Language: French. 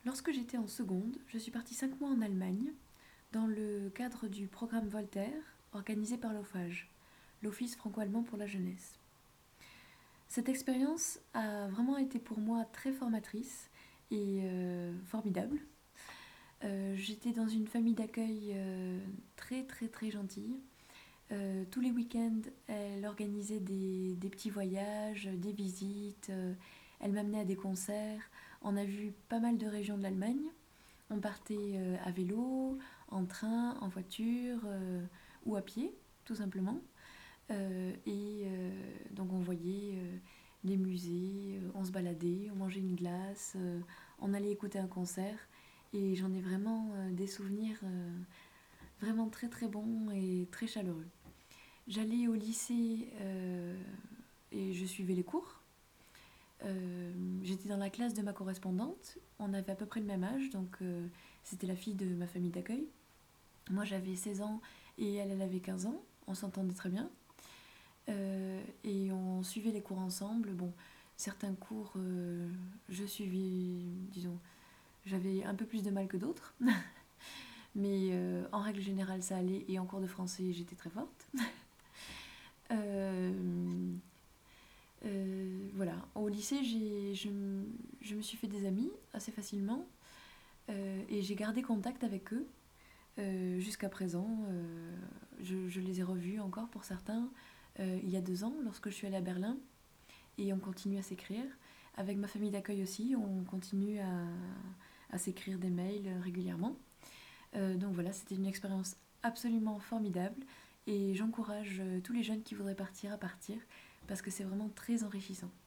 Lorsque j'étais en seconde, je suis partie 5 mois en Allemagne dans le cadre du programme Voltaire organisé par l'OFAGE, l'Office franco-allemand pour la jeunesse. Cette expérience a vraiment été pour moi très formatrice et formidable. J'étais dans une famille d'accueil très très très gentille. Tous les week-ends, elle organisait des petits voyages, des visites, elle m'amenait à des concerts. On a vu pas mal de régions de l'Allemagne. On partait à vélo, en train, en voiture ou à pied, tout simplement. Donc on voyait les musées, on se baladait, on mangeait une glace, on allait écouter un concert. Et j'en ai vraiment des souvenirs vraiment très très bons et très chaleureux. J'allais au lycée et je suivais les cours. J'étais dans la classe de ma correspondante. On avait à peu près le même âge, donc c'était la fille de ma famille d'accueil. Moi j'avais 16 ans et elle avait 15 ans. On s'entendait très bien. Et on suivait les cours ensemble. Bon, certains cours, je suivais, disons, j'avais un peu plus de mal que d'autres. Mais en règle générale, ça allait. Et en cours de français, j'étais très forte. Euh, voilà. Au lycée, je me suis fait des amis assez facilement. Et j'ai gardé contact avec eux jusqu'à présent. Je les ai revus encore pour certains il y a 2 ans, lorsque je suis allée à Berlin. Et on continue à s'écrire. Avec ma famille d'accueil aussi, on continue à s'écrire des mails régulièrement. Donc voilà, c'était une expérience absolument formidable et j'encourage tous les jeunes qui voudraient partir à partir parce que c'est vraiment très enrichissant.